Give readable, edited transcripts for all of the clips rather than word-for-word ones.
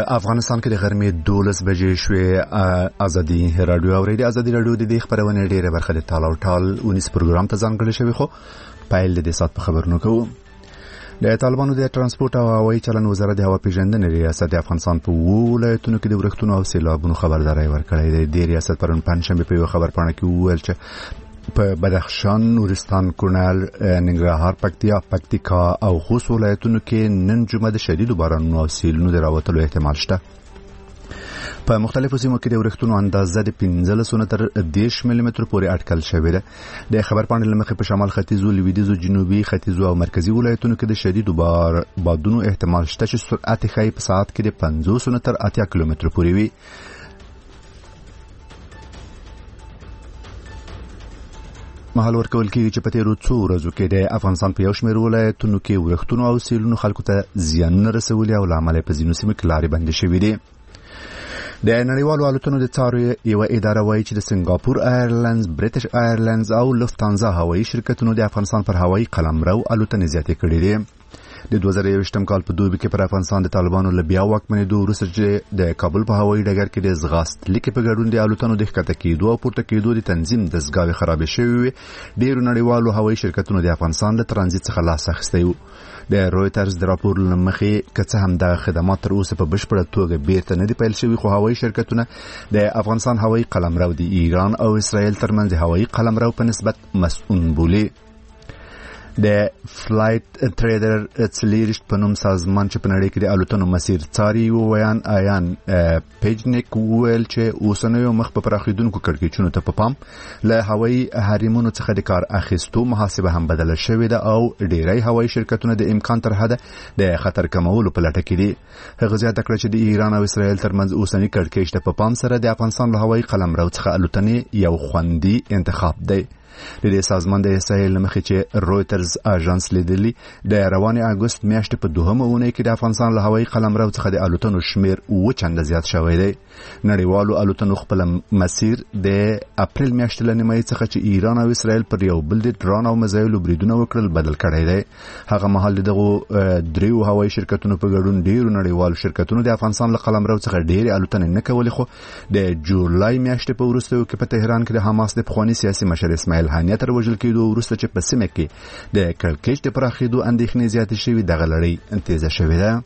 افغانستان کې د غرمې 12 بجې شوې. ازادي رادیو اوریدي. ازادي رادیو د خبرونه ډیره برخه د تالاو ټال ونیس پروګرام ته ځانګړی شوی، خو پایل د سات په خبرونو کوو. د طالبانو د ترانسپورت او هوایي چلند وزارت د هوا پیژندنې ریاست د افغانستان په ولایتونو کې د ورښتونو او سیلابونو خبرداري ورکړې ده. د ریاست پرون پنځشنبه په خبر پاڼه کې وویل چې په بدخشان، نورستان، کونړ، ننګرهار، پکتیکا او خوست ولایتونو کې نن جمعه د شدید بارانونو او سیلونو د راوتلو احتمال شته. په مختلفو سیمو کې د ورښتونو اندازه د 15 تر 10 ملي متر پورې اټکل شوې ده. د خبر پاڼې لمخې په شمال ختیځو، لویدیځو، جنوبي ختیځو او مرکزی ولایتونو کې د شدید بادونو احتمال شته چې سرعت ښایي په ساعت کې د 50 تر 80 کیلومتر پورې وي. محل ورکول کېږي چې په تیرو څو ورځو کې د افغانستان په یو شمېر ولایتونو کې ورښتونو او سیلونو خلکو ته زیانونه رسولي او له امله په ځینو سیمو کې لارې بندې شوې دي. د نړیوالو الوتنو د څارو یو اداره وایي چې د سنگاپور ایرلاینز، بریټیش ایرلاینز او لفتانزا هوایي شرکتونو د افغانستان پر هوایي قلمرو الوتنې زیاتې کړې دي. د 2021 کال په دوبي کې پر افغانستان د طالبانو له بیا واکمنېدو وروسته چې د کابل په هوایي ډګر کې د ځغاستلیکې په ګډون د الوتنو د ښکته کېدو او پورته کېدو د تنظیم دستګاوې خرابې شوې وې، ډېرو نړیوالو هوایي شرکتونو د افغانستان له ترانزیت څخه لاس اخیستی و. د رویټرز د راپور له مخې که څه هم دغه خدمات تر اوسه په بشپړه توګه بیرته نه دي پیل شوي، خو هوایي شرکتونه د افغانستان هوایي قلمرو د ایران او اسرائیل ترمنځ د هوایي قلمرو په نسبت مسؤل بولي. د فلایټ ټریډر څلیرشت په نوم سازمان چې په نړۍ کې د الوتنو مسیر څاري وویان آیان پیجنیک وویل چې اوسنیو مخ په پراخېدونکو کړکېچونو ته په پام له هوایي حریمونو څخه د کار اخیستو محاسبه هم بدله شوې ده او ډېری هوایي شرکتونه د امکان تر حده د خطر کمولو په لټه کې دي. هغه زیاته کړه چې د ایران او اسرائیل ترمنځ اوسنی کړکېچ ته په پام سره د افغانستان له هوایي قلمرو څخه الوتنې یو خوندي انتخاب دی. د دې سازمان د اسرائیل مخې چې رویټرز اژانس لیدلی د روانې اګوست میاشتې په دوهمه اونۍ کې د افغانستان له هوایي قلمرو څخه د الوتنو شمیر 7 چنده زیات شوی دی. نړیوالو الوتنو خپل مسیر د اپریل میاشتې له نیمایي څخه چې ایران او اسرائیل پر یو بل د ډرون او میزایلو بریدونه وکړل بدل کړی دی. هغه مهال دغه دریو هوایي شرکتونو په ګډون ډیرو نړیوالو شرکتونو د افغانستان له قلمرو څخه ډېرې الوتنې نه کولې، خو د جولای میاشتې په وروستیو کې په تهران کې د حماس د پخواني سیاسي مشر اسماعیل هانیه تر وژل کېدو وروسته چې په سیمه کې د کړکېچ د پراخېدو اندېښنې زیاتې شوې، دغه لړۍ تیزه شوې ده.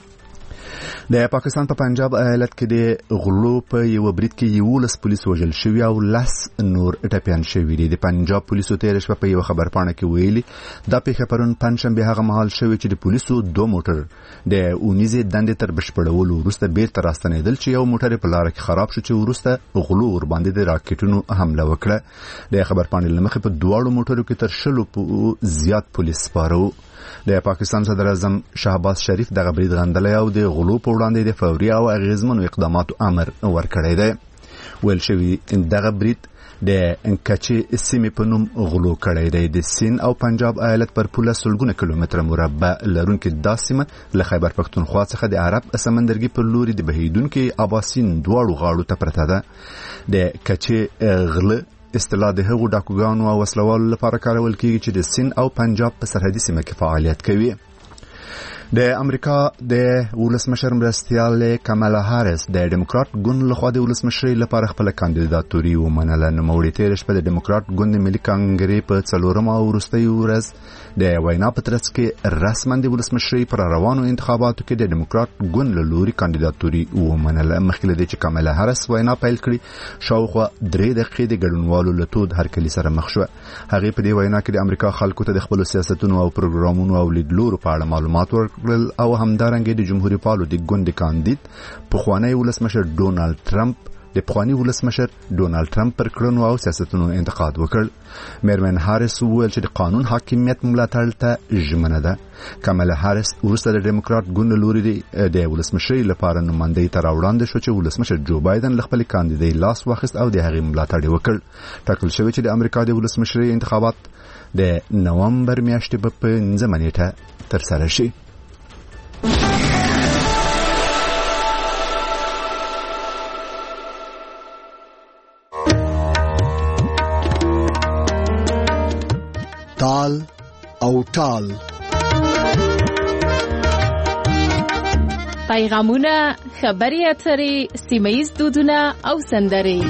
د پاکستان په پنجاب ایالت کې د غلو په یو برید کې 11 پولیس وژل شوي او 10 نور ټپیان شوي دي. د پنجاب پولیسو تیر شپه په یو خبرپاڼه کې ویلي دا پیښه پرون پنځشنبه هغه مهال شوې چې د پولیسو 2 موټر د اونیزې دندې تر بشپړولو وروسته بیرته راستنېدل چې یو موټر په لار کې خراب شو چې وروسته غلو ور باندې د راکټونو حمله وکړه. د خبرپاڼې لمخې په 2 موټرو کې تر 100 زیات پولیس سپاره. د پاکستان صدر اعظم شهباز شریف دغه برید غندلی او د غلو په وړاندې د فوري او اغیزمنو اقداماتو امر ورکړی دی. ویل شوي دغه برید د انکچې سیمې په نوم غلو کړی دی. د سین او پنجاب ایالت پر پوله سلګونه کیلومتره مربع لرونکې دا سیمه له خیبر پښتونخوا څخه د عرب سمندرګي پر لوري د بهیدونکې اباسین دواړو غاړو ته پرته ده. د کچې غله اصطلاح د هغو ډاکوګانو او وسلوالو لپاره کارول کېږي چې د سین او پنجاب په سرحدي سیمه کې فعالیت کوي. د امریکا د ولسمشر مرستیال کمالا هاریس د ډیموکرات ګوند لخوا د ولسمشرۍ لپاره خپل کاندیداتوري ومنله. نوموړې تېره شپه د ډیموکرات ګوند ملي کانګرې په 4مه او وروستۍ ورځ د وینا په ترڅ کې رسما د ولسمشرۍ پر روانو انتخاباتو کې د ډیموکرات ګوند له لوري کاندیداتوري ومنله. مخکې له دې چې کمالا هاریس وینا پیل کړي شاوخوا 3 دقیقې د ګډونوالو له تود هرکلي سره مخ شوه. هغې په دې وینا کې د امریکا خلکو ته د خپلو سیاستونو او پروګرامونو او لیدلورو په اړه معلومات ورکړل او همدارنګه د جمهوریت پالو د ګوند کاندید پخوانی ولسمشر ډونالد ټرمپ پر کړنو او سیاستونو انتقاد وکړ. میرمن هاریس وویل چې د قانون حاکمیت ملاتړ ته ژمنه ده. کمالا هاریس وروسته د ډیموکرات ګوند لوري د ولسمشرۍ لپاره نمایندګۍ ته راوړاندې شو چې ولسمشر جو بایدن له خپل کاندیدۍ لاس واخیست او د هغې ملاتړ وکړ. ټاکل شوی چې د امریکا د ولسمشرۍ انتخابات د نومبر میاشتې په 5 نیټه ترسره شي. تال او ټال پیغامونه، خبري اترې، سیمه‌ییز دودونه او سندرې.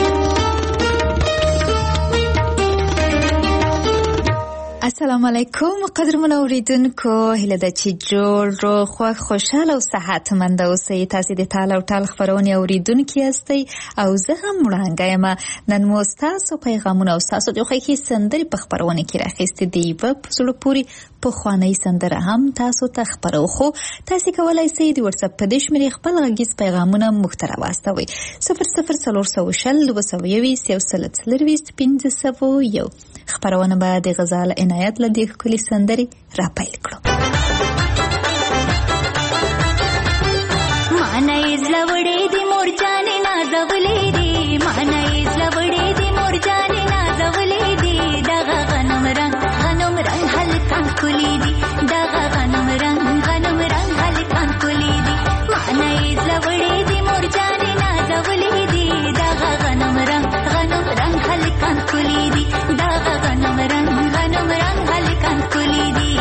السلام علیکم قدرمن اوریدونکو، هیله ده چې جوړ روغ خوښ خوشحاله او صحتمند اوسئ. تاسو د ټال او ټال خبرونه اوریدونکي یاستئ او زه هم وړاندې یم. نن مو ستاسو پیغامونه او ستاسو د خوښې سندرې په خبرونه کې راخیستې دي. یوه په زړه پورې پخوانۍ سندره هم تاسو ته خبرو، خو تاسو کولای شئ د واتساپ په دې شمېرې خپل غږیز پیغامونه موږ ته راواستوئ. 004021 خبرونه به د غزال عنایت له دې ښکلې سندرې را پیل کړو. مانای زلوړې دې مور جانې نازولې دې، مانای زلوړې دې مور جانې نازولې دې، دغه غنم رنگ هلکان کلی دي، دغه غنم رنگ هلکان کلی دي. مانای زلوړې دې مور جانې نازولې دې، دغه غنم رنگ هلکان کلی دي، دغه غنم رنگ هلکان کلی دي.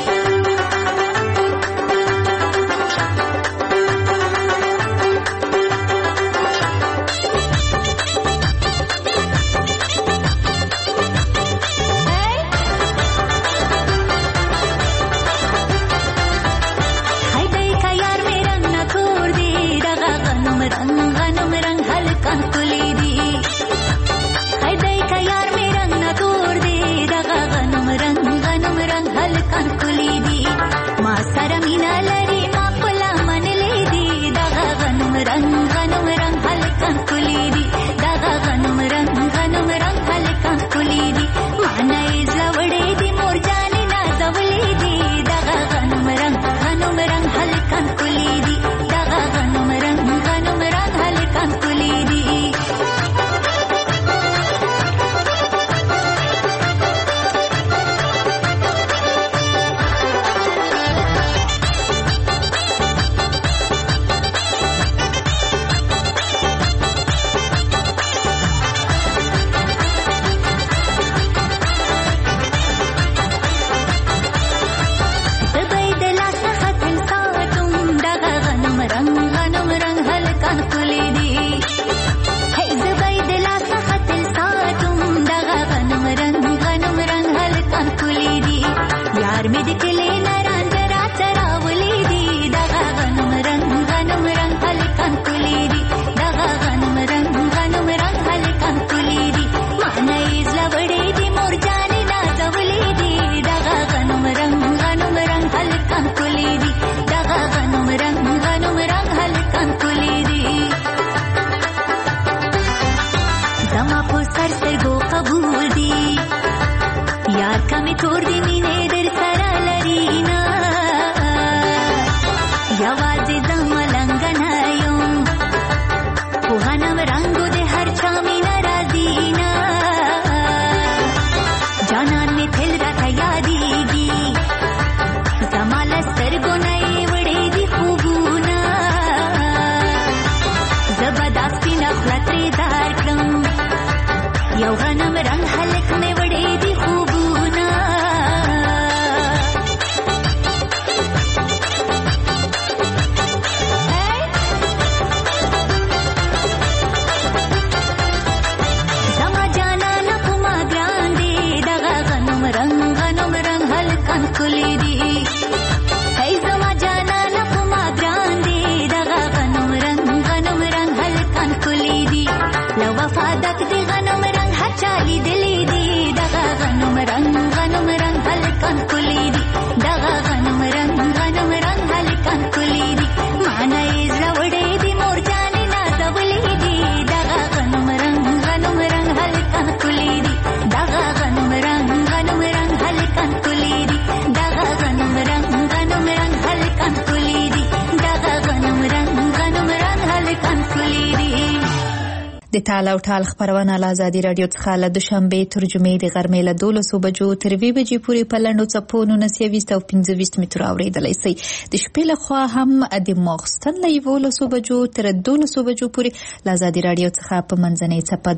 د ټال او ټال خبرونه له ازادي راډیو څخه له دوشنبه ترجمې د غرمې له 12 بجو تر 2 بجې پورې په لنډو څپو 19 او 25 مترو اوریدلای شئ. د شپې له خوا هم د ماخستن له 11 بجو تر 12 بجو پورې له ازادي راډیو څخه په منځنۍ څپه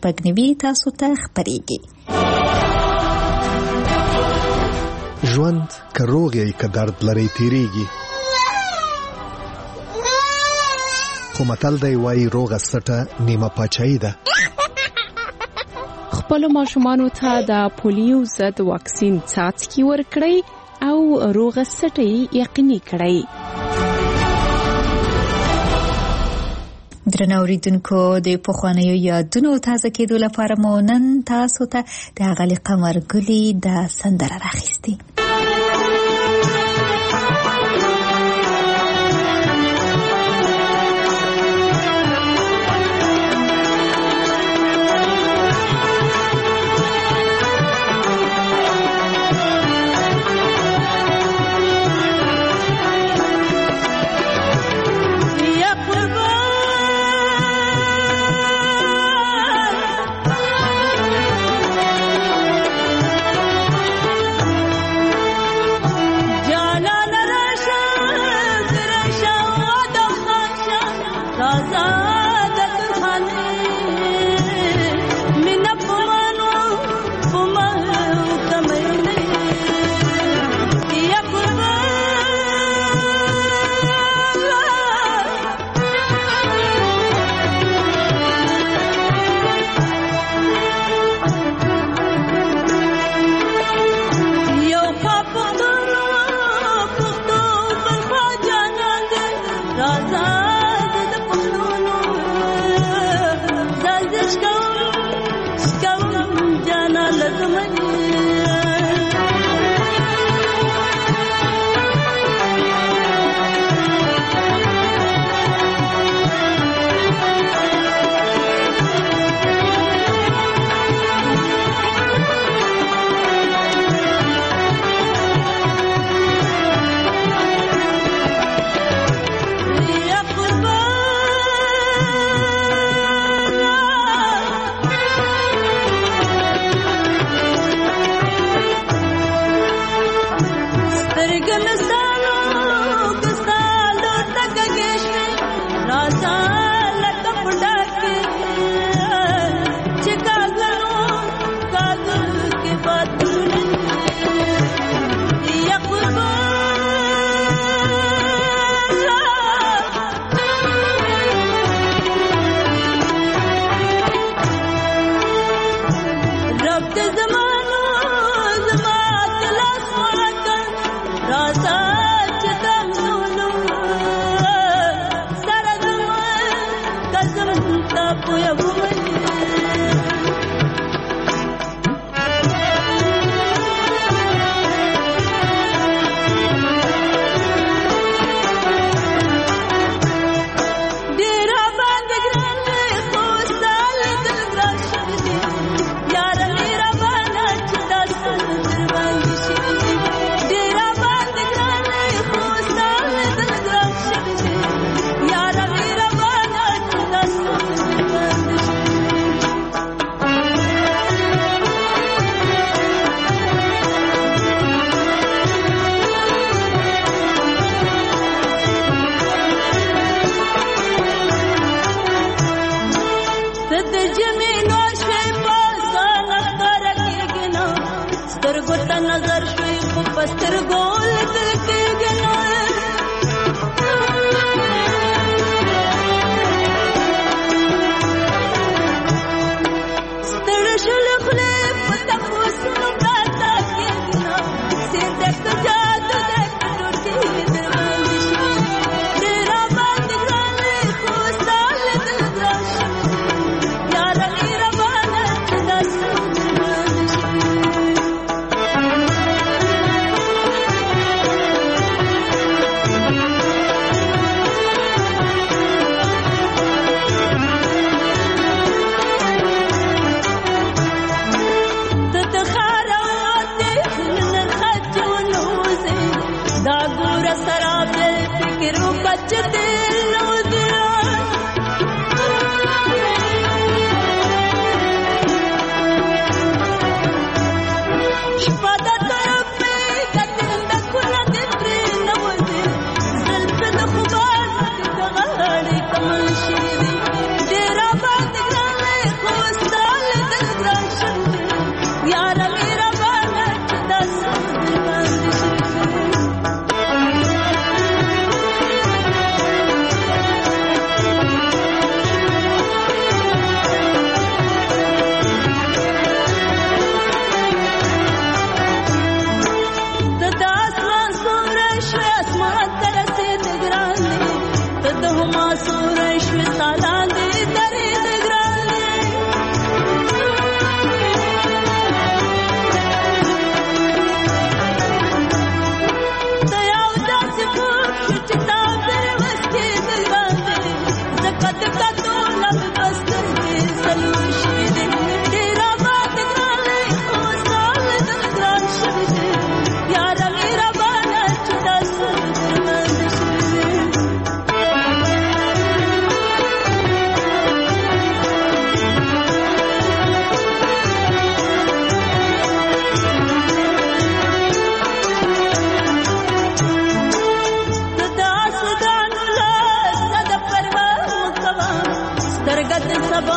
12 تاسو ته خبرېږي. ژوند که روغ یې که درد لري تیریږي، خو متل دی وایي روغه سټه نیمه پاچاهي ده. خپل ماشومانو ته د پولیو ضد واکسین څاڅکي ورکړئ او روغه سټه یقیني کړئ. درنو اوریدونکو د پخوانیو یادونو تازه کېدو لپاره مو نن تاسو ته د غلي قمر ګلي د سندره راخیستي.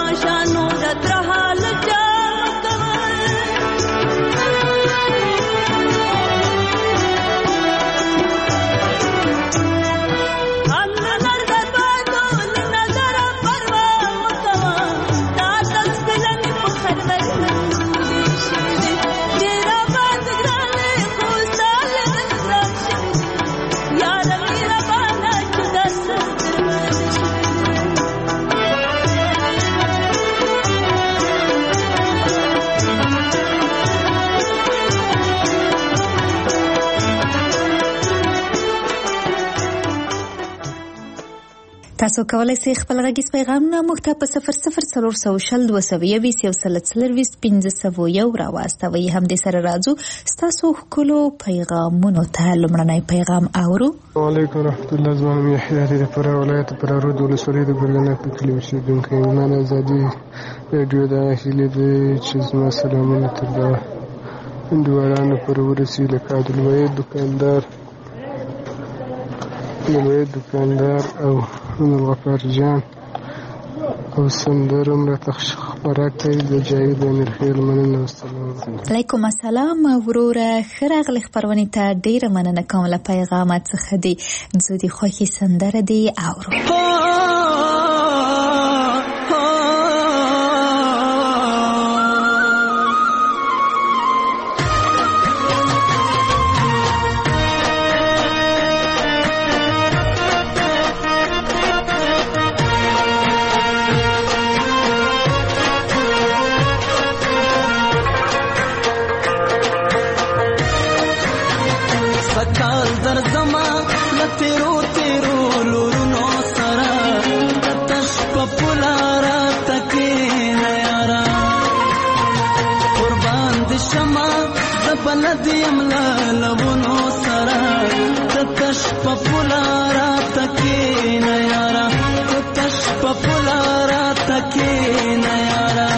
تماشانو د حال تاسو کولای شئ خپل غږیز پیغامونه موږ ته په 0040201540 راواستوئ. همدې سره راځو ستاسو ښکلو پیغامونو ته. لومړنی پیغام اورو. وعلیکم ورحمت الله. زما نوم یحیی دی د فراه ولایت فراه ولسوالۍ د ګرګنک په کلي اوسېدونکی یم. زما د ازادي راډیو د هیلې دی چې زما سلامونه تر هندوارانو پورې ورسي، لکه عبدالوحید دکاندار او عبدالغفار جان او سندر راته خبره کوي د جاوید امیرخیل. مننه. والسلام علیکم السلام وروره، ښه راغلی خپرونې ته. ډیره مننه کوم له پیغامات څخه دی. زه د خوښې سندره دی اورو. بلدیم لالونو سرا تتش پپولارا تکی نیارا تتش پپولارا تکی نیارا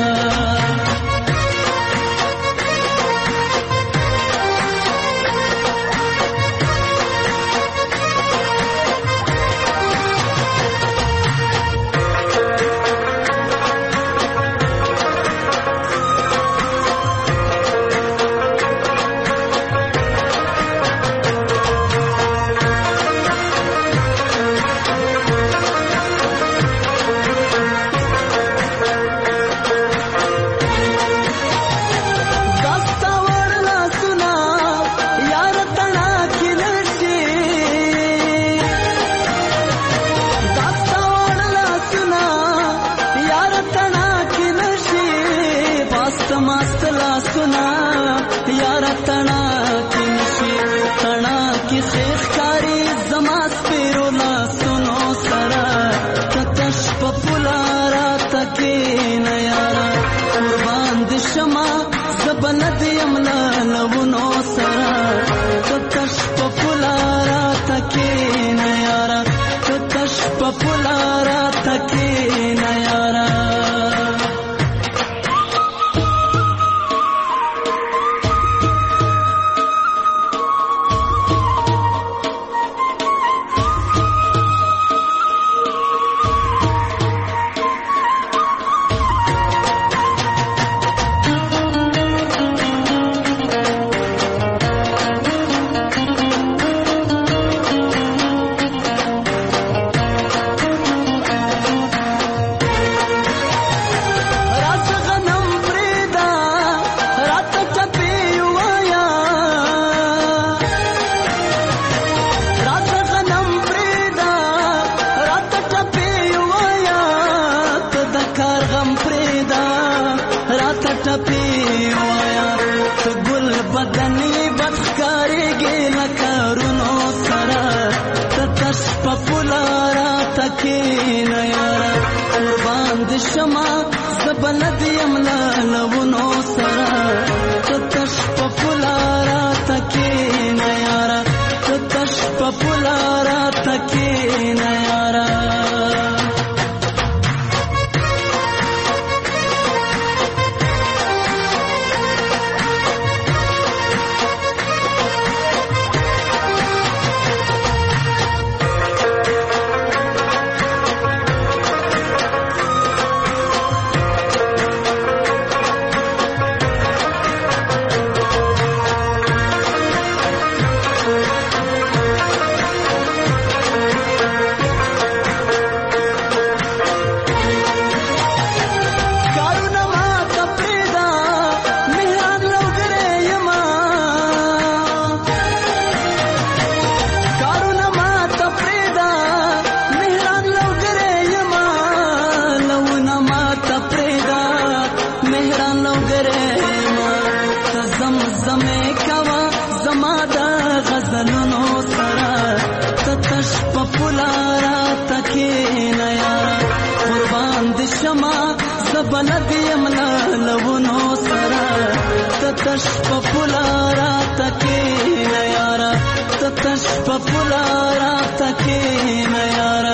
مهران لوګره ما ته زمزمه کوا زما د غزلونو سره ته تش په پلارا تکې نه یارا قربان د شما زبلد یملا لونو سره ته تش په پلارا تکې نه یارا ته تش په پلارا تکې نه یارا.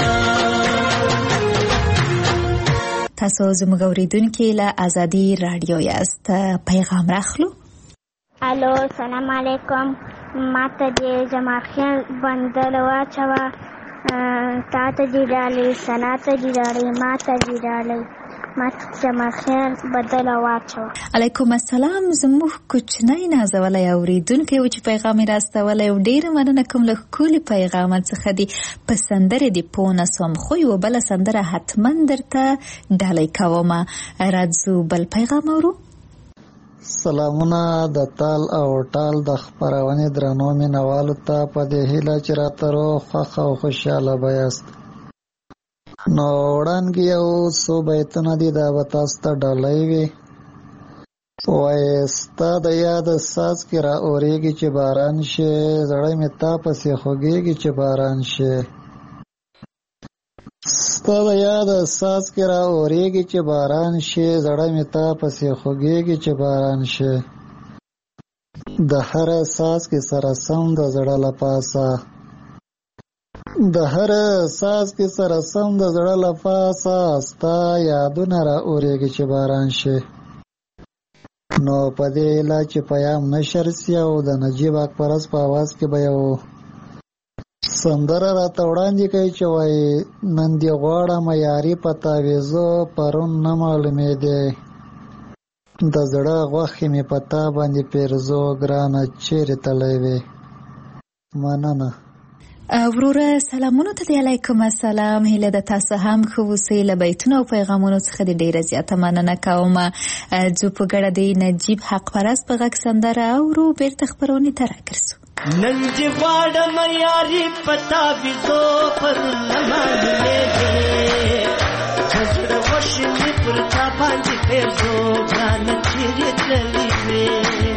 تاسو زموږ اوریدونکي له ازادي رادیو یاست. پیغام راخلو. الو سلام علیکم. ماته د جماخیان بندل واچوه تا ته دې ډالۍ سنا ته دې ډالۍ ما ته دې ډالۍ ماته جماخیان بدل واچوه. علیکم السلام. زموږ کوچنی نازولی اوریدونکی و چې پیغام یې راستولی و. ډېره مننه کوم له ښکلي پیغامه څخه دي. په سندرې دې پوه نه سوم خو یوه بله سندره حتما درته ډالۍ کومه. راځو بل پیغام اورو. سلامونه د تال او ټال د خپرونې درنو مینوالو ته په دې هیله چې راته روغ خوښ او خوشحاله به یاست. نو وړاندې یو څو بیتونه دي دا به تاسو ته ډالۍ وي. وایي ستا د یاد ساز کې را اورېږي چې باران شي زړه مې تا پسې خوږېږي چې باران شي. ستا د یاد ساز کې را اورېږي چې باران شي زړه مې تا پسې خوږېږي چې باران شي. د هر ساز کې سره سم د زړه له پاسه د هر ساز کې سره سم د زړه له پاسه ستا یادونه را اورېږي چې باران شي. نو په دې هیله چې پیام نشر سي او د نجیب اکبرس په اواز کې به یو سندره راته وړاندې کوي چې وایي نن دې غواړم یاري په تاویزو پرون نه معلومېدې د زړه غوښې مې په تا باندې پیرزو ګرانه چیرې تللی وې. مننه. وروره سلامونو ته دی. علیکم السلام. هیله د تاسو هم ښه اوسئ. له بیتونو او پیغامونو څخه د ډېره زیاته مننه کومه. ځو په ګډه د نجیب حق پرست په غږ سندره اورو بیرته خپرونې ته راګرځو. نن دې غواړم یاري په تاویزو پرون نه معلومېدې د زړه غوښې مې پر تا باندې پیرزو ګرانه چیرې تللې وې.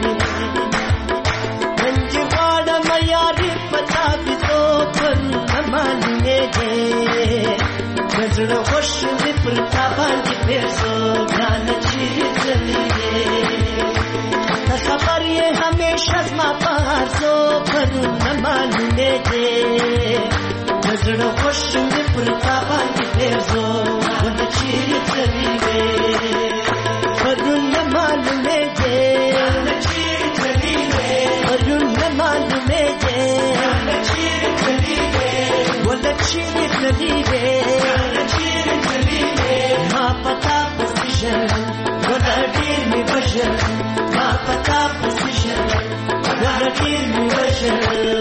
نن دې غواړم یاري په تاویزو پرون نه معلومېدې د زړه غوښې مې پر تا باندې پیرزو ګرانه چیرې تللې وې. خبر یې همیشه زما په هرزو پرون نه معلومېدې د زړه غوښې مې پر تا باندې پیرزو ونه چیرې تللې وې. پرون نه معلومېدې پرون نه معلومېدې ونه چیرې تللې وې. ما په تا پسې ژړل ونه ډېر مې وژړل. ما پتا پسې ژړل ونه ډېر مې وژړل.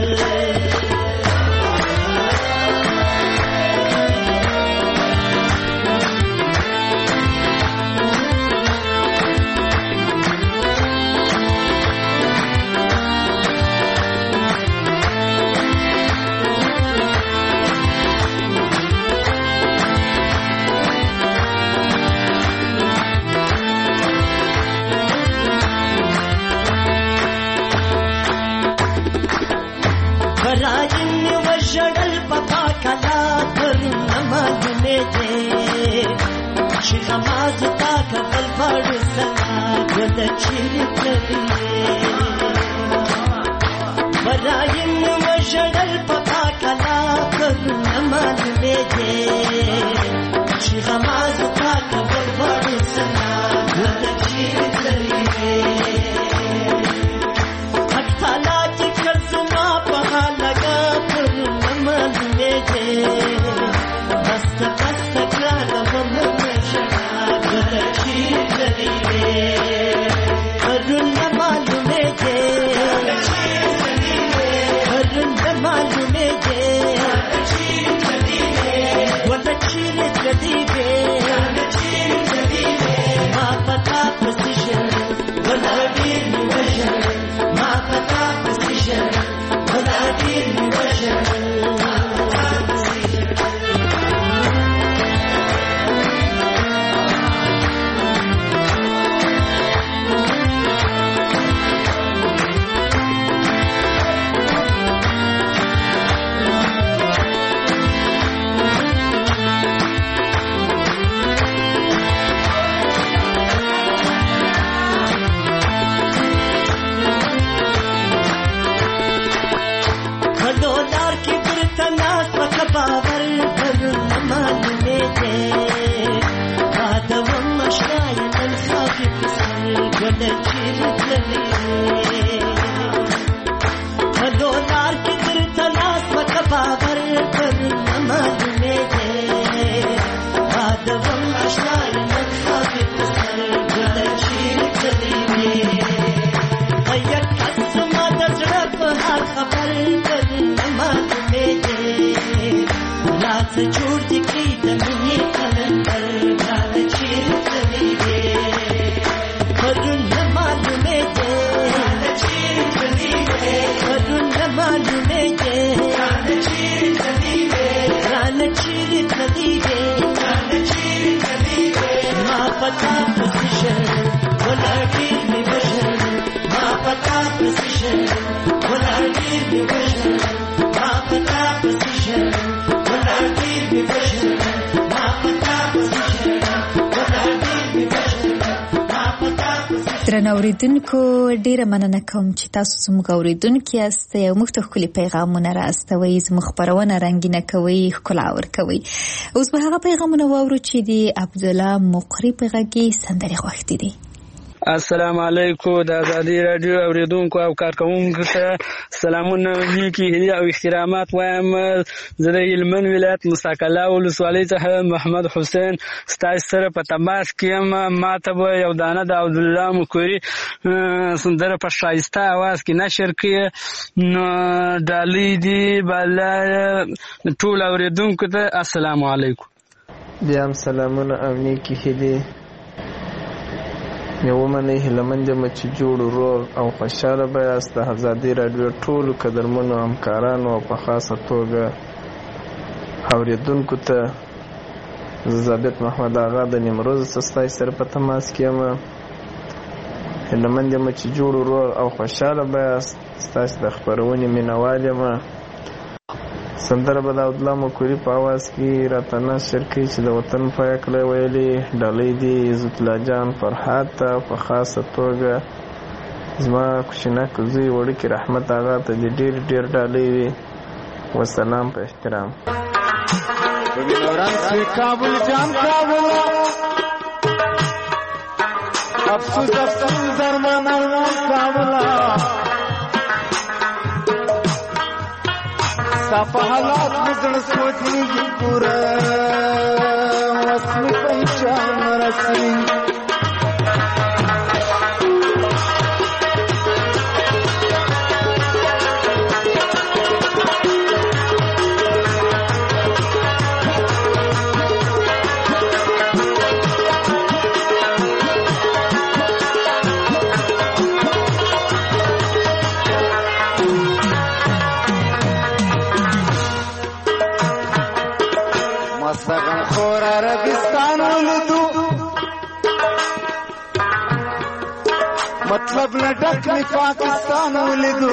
چې غماز تا کبل باړو سلا ود چیرې تللې برایم وژړل په پاکلا پرون نه معلومېدې چې غماز تا کبل باړو سلا ود چیرې تللې. حق تعالی چې کړ زما په حال لګا پرون نه معلومېدې بسته بسته ګرانه پرون نه معلومېدې پرون نه معلومېدې ونه چیرې تللې وې. ګل چیرې تللې هلو لار کې درته لاس وکه باور پر نه معلومې دی ما د وم اشنا یم خافې په سر ګل چیرې تللې هیا کس ما د زړه په حال خبر پر نه معلومې دی لا څه جوړ دي کړي د مینې کلندر ګل چیرې تللې پرون نه معلومې دی ګل چیرې تللې پرون نه معلومې دی ګل چیرې تللې ګل چیرې تللې ګل چیرې تللې ما پتا پوزیشن ولړې می بشر ما پتا پوزیشن ولړې می بشر ما پتا پوزیشن ولړې می بشر ما پتا پوزیشن ولړې می بشر درنو اوریدونکو ډیره مننه کوم چې تاسو زموږ اوریدونکي یاست او موږ ته ښکلي پیغامونه راستوئ زموږ خپرونه رنګینه کوئ ښکلا ورکوئ اوس به هغه پیغامونه واورو چې د عبدالله مقری په غږ کې سندرې غوښتې دي. السلام علیکم د آزادی رادیو اوریدونکو او کارکوونکو ته سلامونه نیکی هیله او احترامات وایم. زه د هلمند ولایت مساکله ولسوالۍ څخه محمد حسین ستاسو سره په تماس کې یم. ما ته به یو دانه د عبدالله مقری سندره په ښایسته اواز کې نشر کړي نو ډالۍ دي بالا ټول اوریدونکو ته السلام علیکم. بیا هم سلامونه او نیکی هیله یو منی هلمند یم چې جوړ روغ او خوشاله به یاست. د آزادی رادیو ټولو قدرمنو همکارانو او په خاصه توګه اوریدونکو ته زه ثابت محمد آغا د نیمروز ستاسو سره په تماس کې یم. هلمند یم چې جوړ روغ او خوشاله به یاست. ستاسو د خپرونې مینوال یم. سندره به د عبدالله مقری په اواز کې راته نشر کړي چې د وطن په هکله ویلي. ډالۍ دي عزت الله جان فرحات ته په خاصه توګه زما کوچنک زوی وړوکی رحمت آغا ته دې ډېر ډېر ډالۍ وي. وسلام په احترام. کابل جان کابل افسوس افسوس درمان کابل صفا حالات مزن سوچنی کی پورا واسمی پہچان رسمی مستغم خور عربستان ولدو مطلب نه ډک می پاکستان ولدو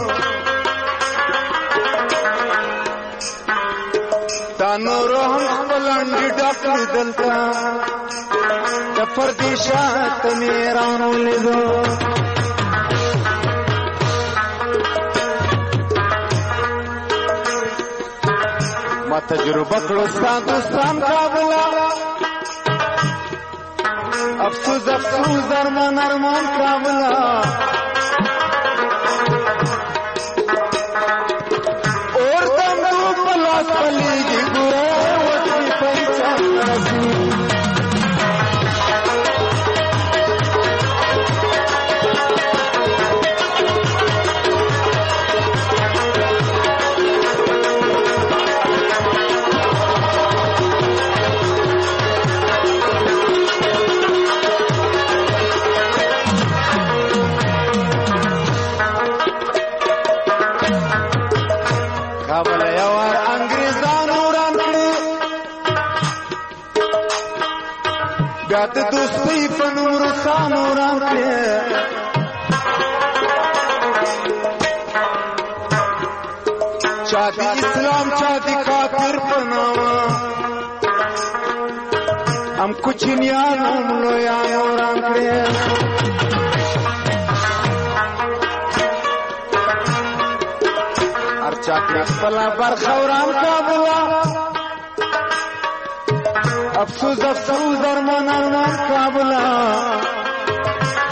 تا نور هم خپلنډي ډک دلتا د پردیشات میران ولدو ما تجربه کړو دوستان کابلا افسوس افسوس ارمان ارمان کابلا اور دم دو پلاس پلیږي ګوره وټي پېچان رسمي د دوستۍ په نوم روسانو راکړې چا د اسلام چا د کافر په نامه هم کوچنیانو هم لویانو راکړې هر چا کړې خپله برخه وران کابله افسوس افسوس ارمان ارمان کابلا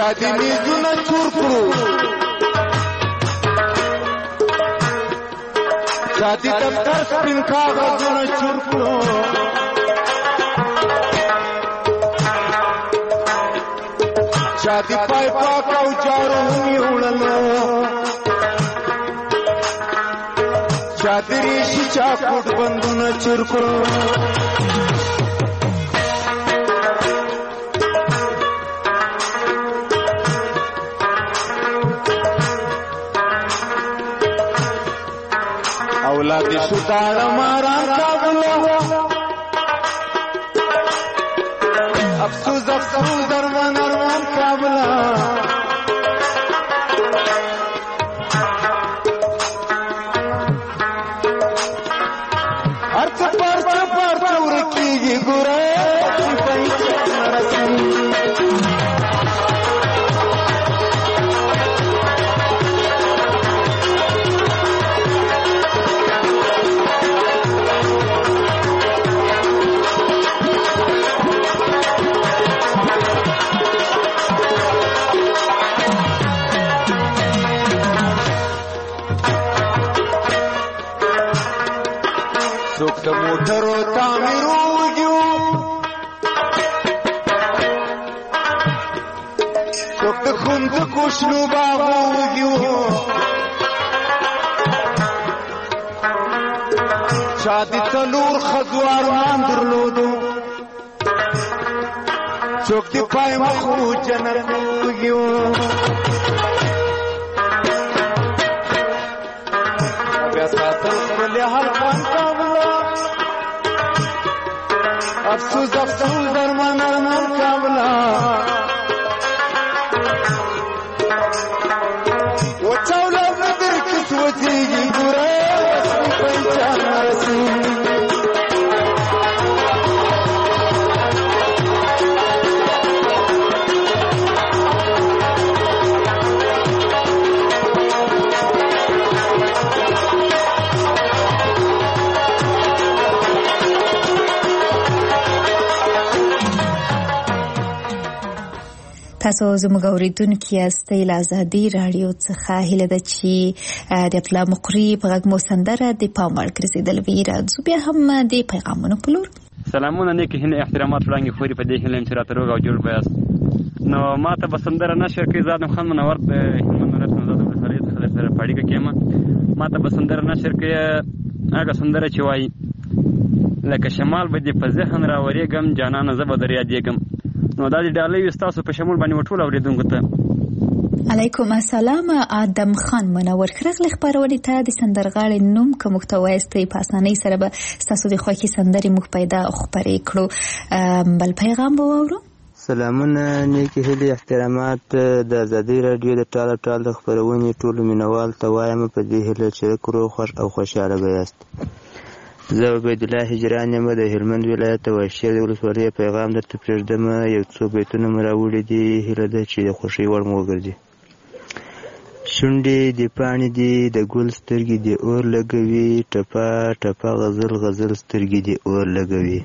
چا دې میزونه چور کړو چا دې دفتر سپین کاغذونه چور کړو چا دې پای پاک او جارو ویوړلو چا دې ریشي چا کوټ بندونه چور کړو اولاد شو داړه ماران کابلو افسوس افسوس درمان ارمان کابلا ارچ پرچ ورکیږي ګوره څوک د موټرو تعمیر وګیو څوک د خوند کوشنو باغ وګیو چا دې څلور ښځو ارمان درلودو څوک دې پای مخو جنت وګیو بیا ساتل خپل حلقان افسوس افسوس درمان ارمان کابلا وچاولا بدر کس وچیگی گورے وسن پنچان رسی تاسو زموږ اوریدونکو یاستئ له ازادي رادیو څخه هیله ده چې د خپل مقری په غږ مو سندره د پام وړ ګرځېدل وي راځو بیا هم د پیغامونو په لور سلامونه نیکې هیلې احترامات وړاندې خوري په دې هیله چې راته روغ او جوړ بیاست نو ماته به سندره نشر کوي زادم خان منور د هلمند ولایت نوزاد ولسوالۍ څخه سره په اړیکه کې یم ماته به سندره نشر کوي هغه سندره چې وایي لکه شمال به دې په ذهن راورېږم جانانه زه به در یادېږم نو دا د ډالۍ ستاسو په شمول باندې وټول اوریدونکو ته علیکم السلام آدم خان منور خرغلی خبرونه ته د سندرغاړي نوم کوم محتوایستي په اسانۍ سره به تاسو د خوښي سندري مخ پیدا خبرې کړو بل پیغام به وورو سلامونه نیکی هیلې احترامات د ازادي رادیو د ټاله خبرونه ټول مینوال ته وایم په دې هیله چې کورو خوش او خوشاله بیاست زه عبید الله هجران یم د هلمند ولایت واشیر ولسوالۍ پیغام درته پرېږدم یو څو بیتونه مې راوړي دي هیله ده چې د خوښۍ وړ مو وګرځي شونډې د پاڼې دي د ګل سترګې دي اور لګوي ټپه ټپه غزل غزل سترګې دي اور لګوي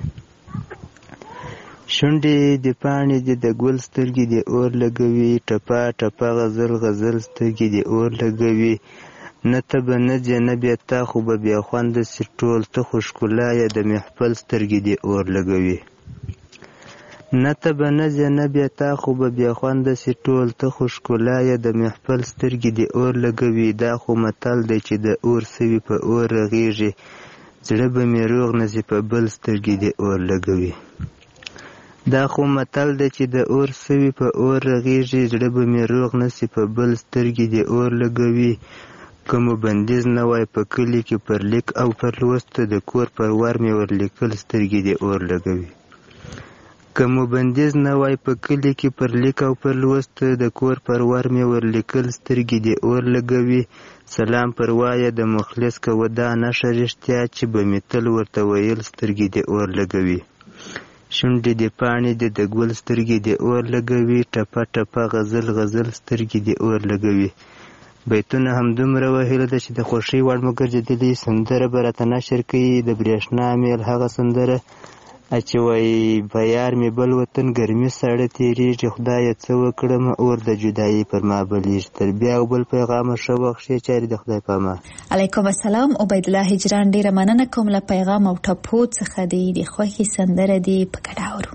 شونډې د پاڼې دي د ګل سترګې دي اور لګوي ټپه ټپه غزل غزل سترګې دي اور لګوي نه ته به نه ځې نه بیا تا خو به بیا خونده سي ټول ته خو ښکلا یې د محفل سترګې دې اور لګوي نه ته به نه ځې نه بیا تا خو به بیا خونده سي ټول ته خو ښکلا یې د محفل سترګې دې اور لګوي دا خو متل دی چې د اور سوي په اور رغېږي زړه به مې روغ نه سي په بل سترګې دې اور لګوي دا خو متل دی چې د اور سوي په اور رغېږي زړه به مې روغ نه سي په بل سترګې دې اور لګوي که مو بندیز نه وای په کلي کې پر لیک او پر لوست د کور پر ور مې ورلیکل سترګې دې اور لګوي که مو بندیز نه وای په کلي کې پر لیک او پر لوست د کور پر ور مې ورلیکل سترګې دې اور لګوي سلام پر وایه د مخلص کوه دا نښه رښتیا چې به مې تل ورته ویل سترګې دې اور لګوي شونډې دې پاڼې دې د ګل سترګې دې اور لګوي ټپه ټپه غزل غزل سترګې دې اور لګوي بیتونه همدومره وهیله ده چې د خوښۍ وړ مو ګرځېدلي سندره به راته نشر کوي د برېښنا میل هغه سندره چې وایي په یار مې بل وطن ګرمي ساړه تېرېږي خدایه څه وکړم اور د جدایي پر ما بلیږي تر بیا او بل پیغامه ښه وخت ښې چارې د خدای په امان. علیکم السلام عبیدالله هجران ډېره مننه کوم له پیغام او ټپو څخه دی د خوښې سندره دی په ګډه اورو.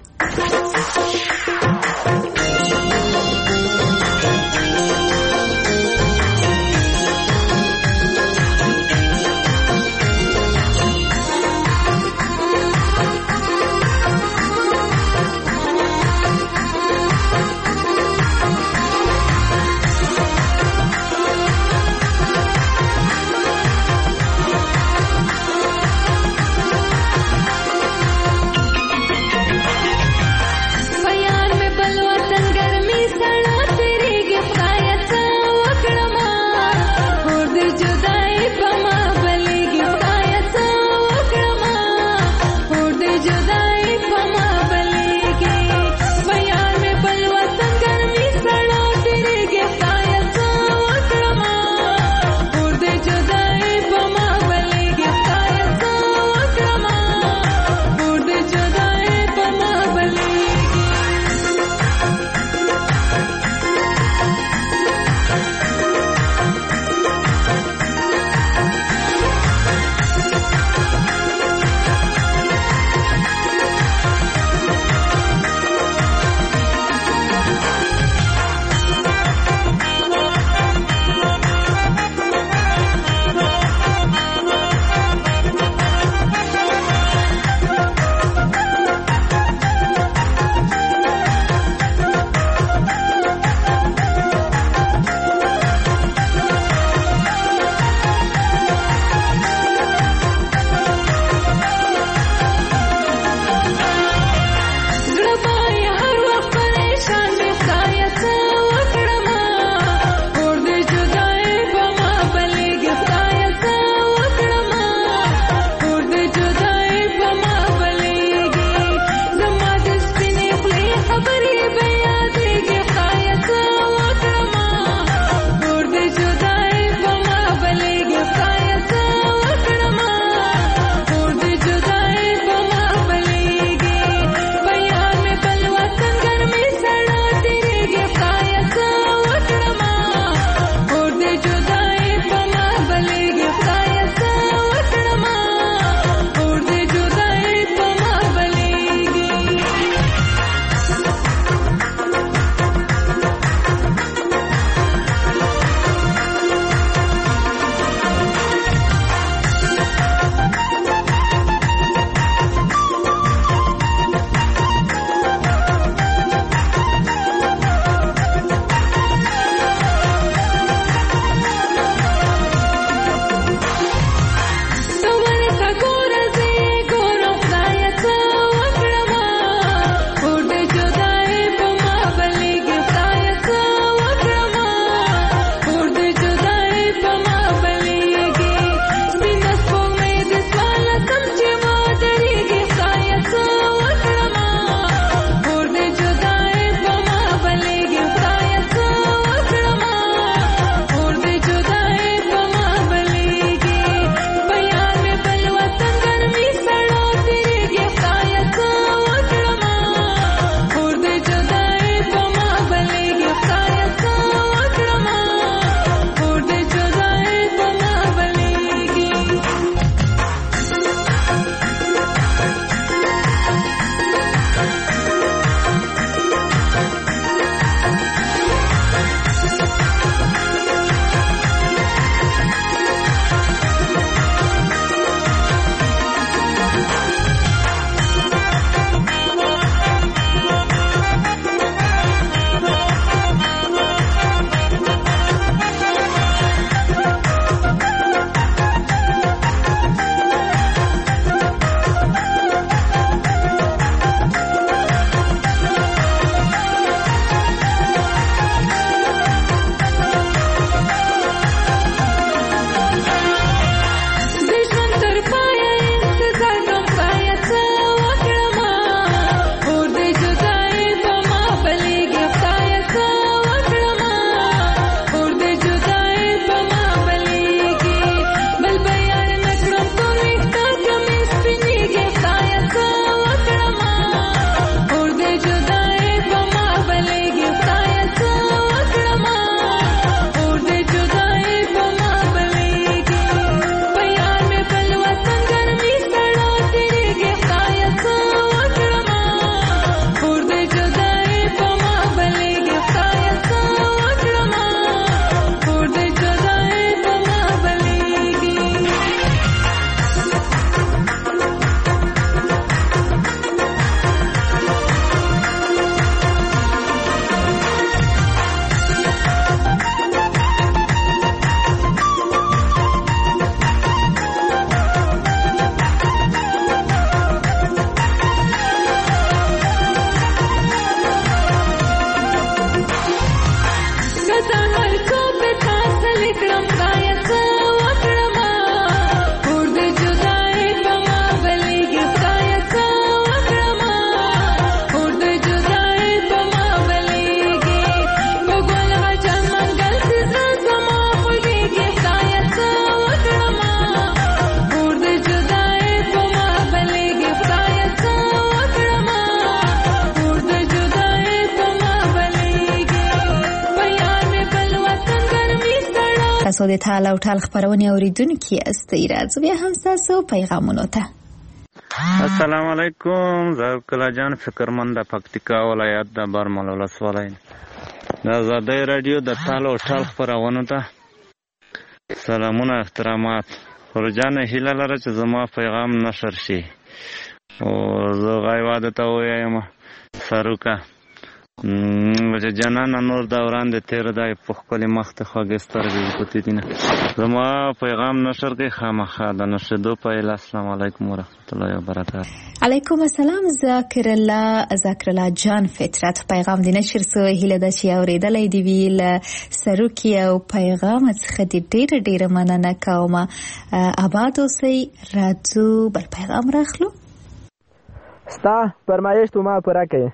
تاسو د ټال او ټال خبرونه اوریدونکو یاست. راځو بیا هم تاسو پیغامونو ته. السلام علیکم. زه کلا جان فکرمند د پکتیکا ولایت د برمل ولسوالۍ د آزادۍ رادیو د ټال او ټال خبرونو ته سلامونه احترامات. ورجانه هیله لره چې زما پیغام نشر شي او زه غایواده ته وایم سروکه چې جنان نور دوران د تیر دای په خپل مخ ته خوږې سترګې پوتې دي نه زما پیغام نشر کې خامخا د نشدو په السلام علیکم ورحمت الله وبرکاته. علیکم السلام. ذکر الله جان فطرت پیغام د نشر سو هیله د چې اوریدلې دی ویل سروکی او پیغام څخه د ډېر مننه کوم. آباد اوسئ. راځو بل پیغام راخلو. ستا فرمایش تو ما پوره کړي.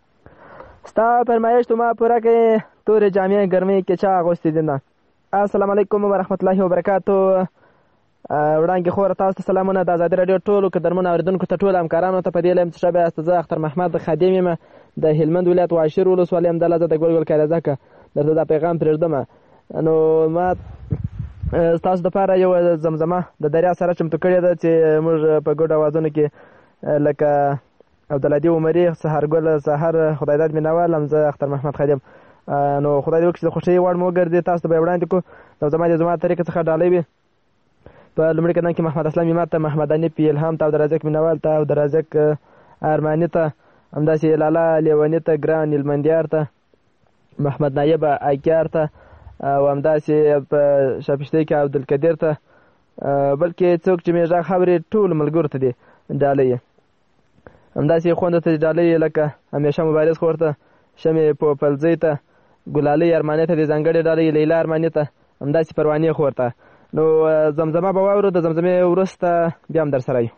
تورې جامعه ګرمۍ کې چا اغوستې دي نه. السلام علیکم ورحمت الله وبرکاتو. وړاندې خور تاسو ته سلامونه. د آزادۍ رادیو ټولو قدرمنو اوریدونکو ته ټولو همکارانو ته په دې لیم څه به استاد اختر محمد خادم یم د هلمند ولایت واشیر ولسوالۍ هم د لزه د ګل کاریزه کا درته دا پیغام پرېږدم. نو ما تاسو د پاره یو زمزمه د دریا سره چمتو کړې ده چې موږ په ګډ اوازونو کې لکه عبدالهادي عمري، سحرګل سحر، خدایداد مینوال، حمزه اختر محمد خادم. نو خدای دې وکړي چې د خوښۍ وړ مو وګرځي. تاسو ته به وړاندې کړو نو زما طریقې څخه ډالۍ وي. په لومړي قدم کې محمد اسلام اماد ته، محمد انیف الهام ته، عبدالرزاق مینوال ته، عبدالرزاق ارماني ته، همداسې لالا لیوني ته، ګران هلمندیار ته، محمد نایب ایکیار ته، او همداسې په شاپشتۍ کې عبدالقدیر ته، بلکې څوک چې مې غږ اوري ټولو ملګرو ته دې ډالۍ. همداسې خوند ته ډالۍ لکه همیشه مبارز خور ته، شمې پوپلزۍ ته، ګلالۍ ارماني ته دې ځانګړې ډالۍ، لیلا ارماني ته، همداسې پروانې خور ته. نو زمزمه به واورو. د زمزمې وروسته بیا هم در سره یو.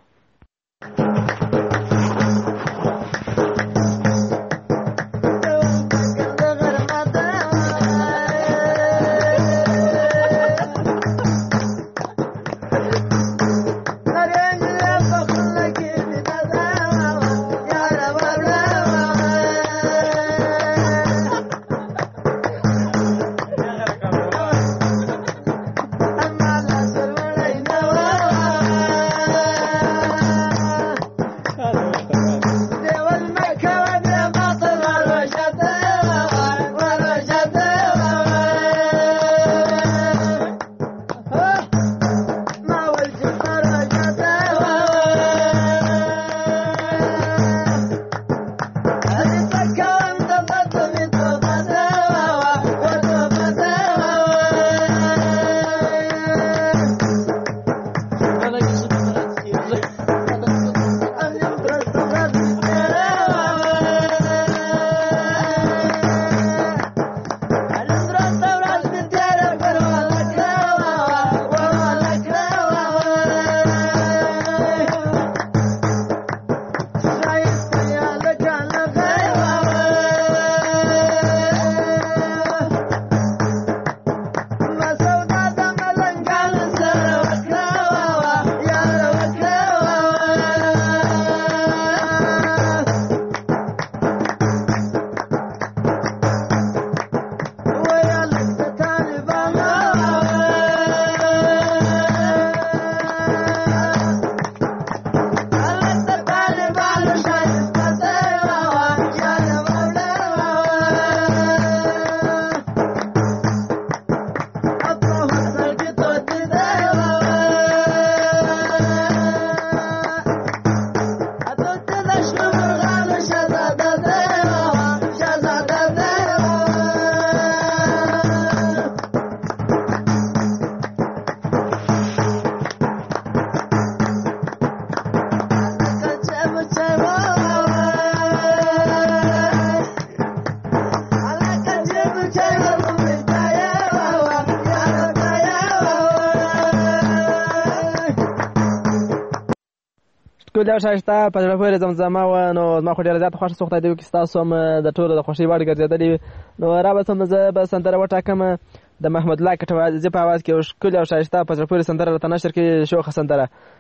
ټول یو شایسته په زړه پورې زمزمه وه. نو زما خو ډېره زیاته خوښه خدای دې وکړي ستاسو هم د ټولو د خوښۍ وړ ګرځېدلې وي. نو رابطم زه به سندره وټاکم د محمد الله کټوازي په اواز کې یو ښکلې او شایسته په زړه پورې سندره راته نشر کړي، شوخه سندره.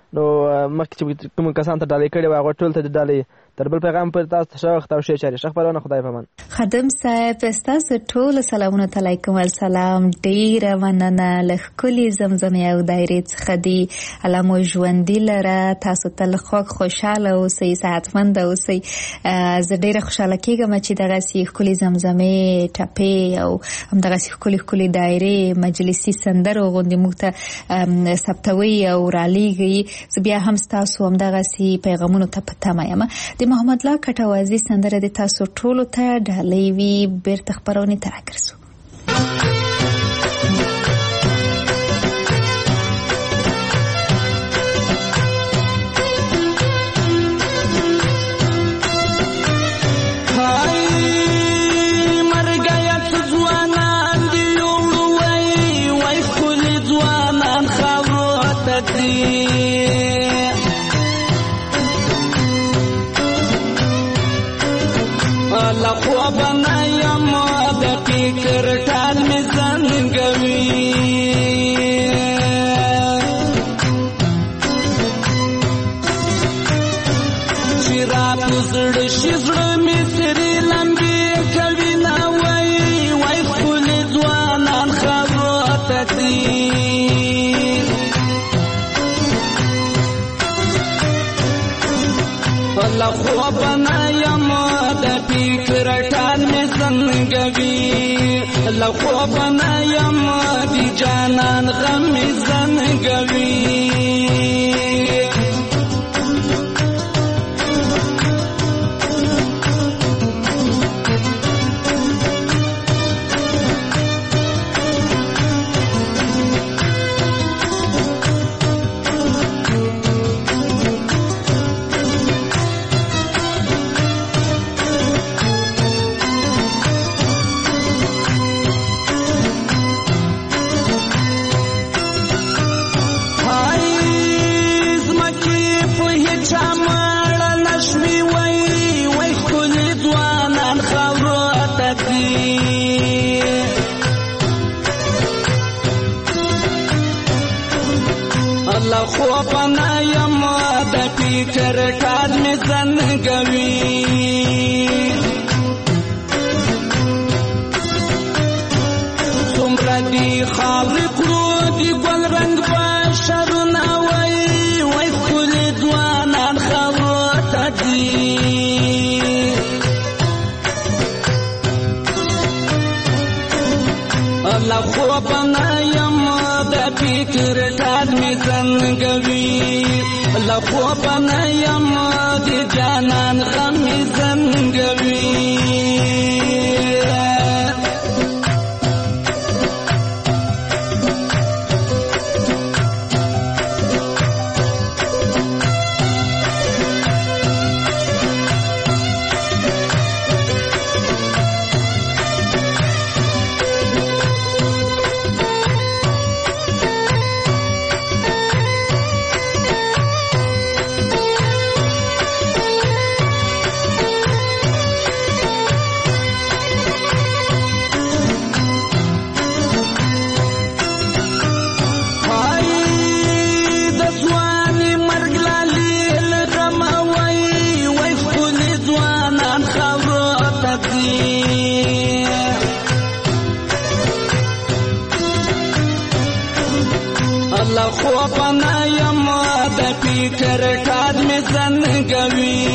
نو مخکې چې کوم کسان ته ډالۍ کړې وه هغوی ټول ته د ډالۍ تر بل پیغام پورې تاسو ته ښه وخت او ښې چارې. ښه خپرونه خدای پامان. خادم صاحب ستاسو ټولو سلامونه ته علیکم السلام. ډېره مننه له ښکلې زمزمې او دایرې څخه دي. الله مو ژوندي لره. تاسو تل خوږ خوشحاله اوسئ، صحتمنده اوسئ. زه ډېره خوشحاله کېږم چې دغسې ښکلې زمزمې، ټپې او همدغسې ښکلې دایرې مجلسي سندرو غوندې موږ ته ثبتوي او رالیږئ. زه بیا هم ستاسو همدغسې پیغامونو ته په تمه یم. د محمد الله کټوازي سندره د تاسو ټولو ته ډالۍ وي. بیرته خپرونې ته راګرځو. لخوابنا یم دی جانان غم زنگوی خوابنا یم د پیټر کار می زنګوي څومره دی خاورې کړو دی ګل رنګ بشرونه وای وای ښکلي ځوانان خاورو ته دي الله خوابنا یم د پیټر کار می زنګوي لخوابنا یم دی جانان غم زنګوي خوابنا یم د پیټر کار می زنګوي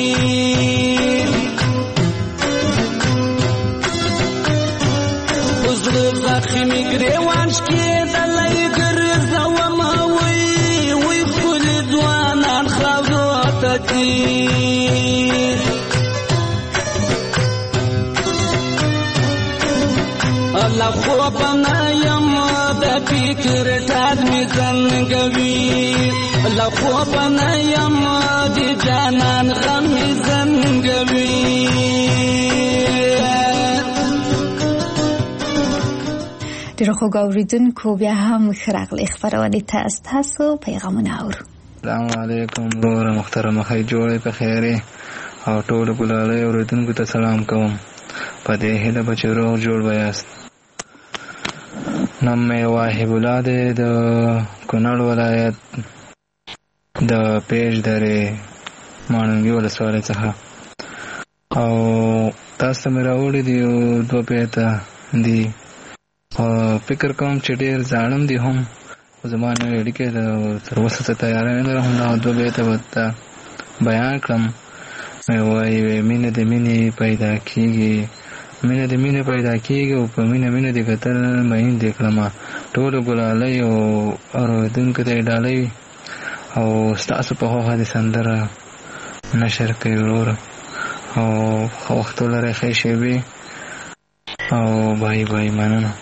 وزړه زخمي ګریوان شکېدلی ګرځوم وای وای ښکلي ځوانان خاورو ته دي الله خوابنا یم د پیټر کار می زنګوي لخوابنا یم دی جانان غم زنګوي. ډېر خوږ اورېدونکو بیا هم ښه راغلئ خپرونې ته ستاسو پیغامونه اورو. السلام علیکم وروره محترمه ښه جوړې په خیرې او ټولو ګلالۍ اورېدونکو ته سلام کوم په دې هیله به چې روغ جوړ به یاست. نام مې واهب الله دی د کونړ ولایت د پیج درې ماڼوګي ولسوالۍ څخه او تاسو مې راوړي دي 2 بیته دي فکر کوم چې ډېر ځانم دي هم زما نوې اړیکې تر اوسه ته تیاره نه لرم دا 2 بیته به بیان کړم. وایي مینه د مینې پیدا کېږي مینه د مینې پیدا کېږي او په مینه دې کتل مین دې کړمه ټولو ګلالۍ او اورېدونکو ته یې ډالۍ او ستاسو په خوښه دې سندره نشر کوي وروره او ښه وخت ولرئ ښې شېبې او بای بای مننه.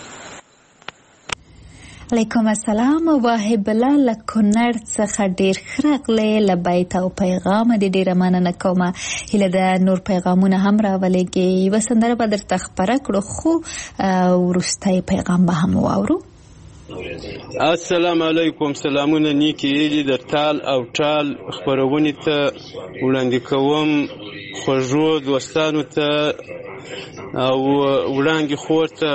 علیکم السلام. واهب الله له کونړ څخه ډېر ښه راغلی له بیت او پیغام دې ډېره مننه کومه. هیله ده نور پیغامونه هم راولېږي. یوه سندره به درته خپره کړو خو وروستی پیغام به هم واورو. السلام علیکم. سلامونه نیکی هیلې د تال او ټال خپرونې ته وړاندې کوم خوږو دوستانو ته او وړاندې خور ته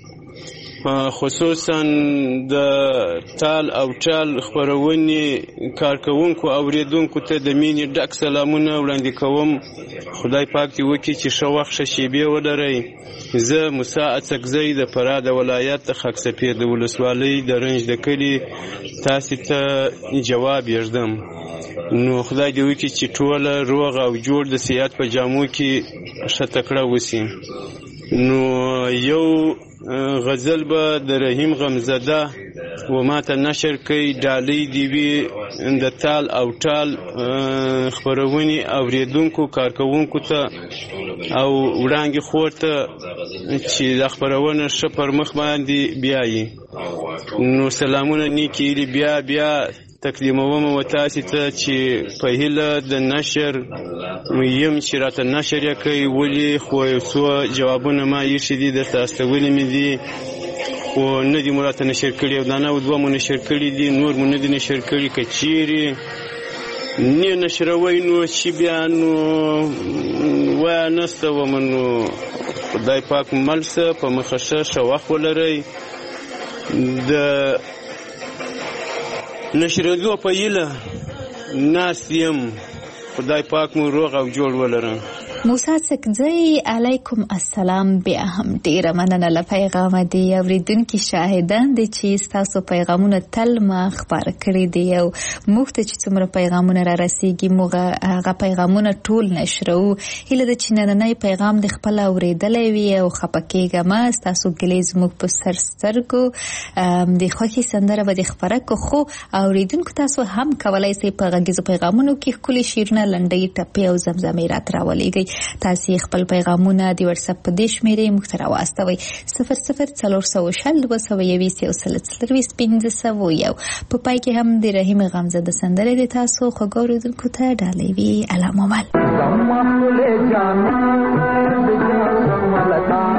خصوصا د تال او ټال خپرونې کارکوونکو اوریدونکو ته د مینې ډک سلامونه وړاندې کوم. خدای پاک دې وکړي چې ښه وخت ښه شېبې ولرئ. زه موسی اڅکزی د فراه د ولایت د خاک سفید د ولسوالۍ د رنج د کلي تاسې ته جواب یږدم. نو خدای دې وکړي چې ټوله روغ او جوړ د صحت په جامو کې ښه تکړه وسي. نو یو غزل به د رحیم غمزده و ما ته نشر کوي ډالۍ دې وي د تال او ټال خپرونې اوریدونکو کارکوونکو ته او وړاندې خور ته چې دا خپرونه ښه پر مخ باندې بیایي. نو سلامونه نیکې هیلې بیا تقدیموم و تاسې ته چې په هیله د نشر یم چې راته نشر یې کوي. ولې خو یو څو جوابونه ما ایښي دي درته استولي مې دي خو نه دي مو راته نشر کړي او دا نه 2 مو نشر کړي دي نور مو نه دي نشر کړي. که چیرې نه نشروئ نو چې بیا نو وایه نسته ومه نو خدای پاک مل شه په مخه ښه وخت ولرئ. د نشرېدو په هیله ناست یم. خدای پاک مو روغ او جوړ ولرم. موسی اڅکزی علیکم السلام. بیا هم ډیره مننه له پیغامه دی. اوریدونکي شاهدان دي چې ستاسو پیغامونه تل ما خبر کړی دی او موږ ته چې څومره پیغامونه را رسیږي موږ هغه پیغامونه ټول نشرو. هیله ده چې نننی پیغام د خپل اوریدلې وي او خپکیږه ما ستاسو ګلیز موږ په سر سترګو د خوښي سندره به د خبره کو خو اوریدونکو تاسو هم کولای شئ په غږیزو پیغامونو کې خپل شیرونه لنډۍ ټپې او زمزمې راتراولېږئ. تاسو خپل پیغامونه د واتس اپ په دې شمیرې موږ ته راواستوئ 0040201501 په پای کې هم د رحیم غمزده سندره د تاسو خوږو اوریدونکو ته ډالۍ وي. علامه